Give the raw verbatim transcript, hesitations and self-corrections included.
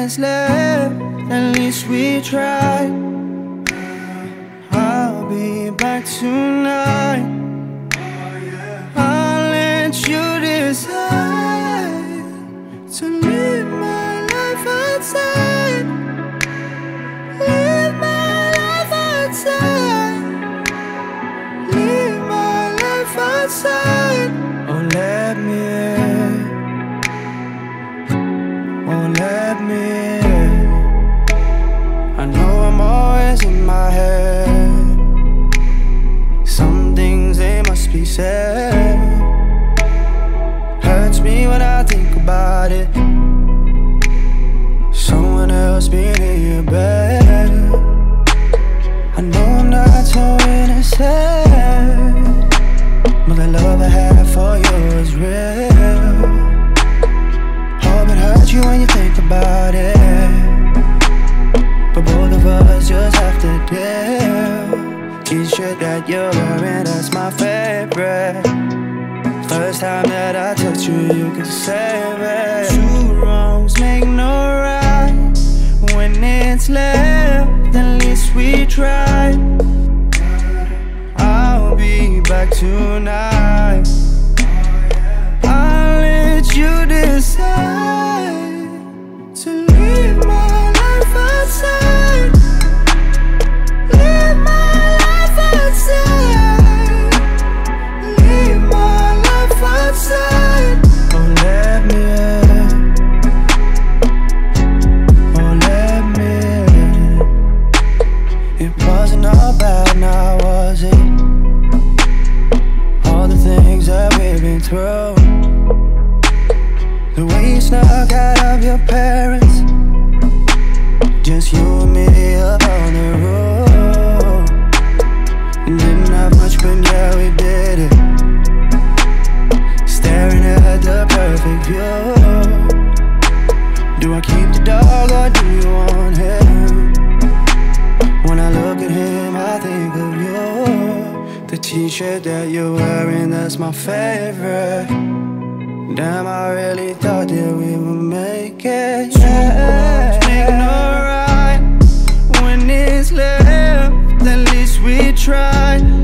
it's left, at least we tried. I'll be back tonight. I'll let you decide to live my life outside. Live my life outside. Live my life outside. Oh, let me in. Oh, let me in. I know I'm always in my head. Some things they must be said. Hurts me when I think about it. Someone else being in your bed. I know I'm not so innocent, but the love I have for you is real. Hope it hurts you when you think about it, but both of us just have to deal. T-shirt that you're wearing, that's my favorite. First time that I touch you, you can save it. Two wrongs make no right. When it's left, at least we tried. I'll be back tonight. I'll let you decide to live my life outside. Live my life outside. Live my life outside. Oh, let me in. Oh, let me in. It wasn't all bad, now was it? All the things that we've been through, the way you snuck out of your parents, just you and me up on the road. Didn't have much, but yeah, we did it. Staring at the perfect view. Do I keep the dog or do you want him? When I look at him, I think of you. The t-shirt that you're wearing, that's my favorite. Damn, I really thought that we would make it. Yeah, make no right. When it's left, at least we tried.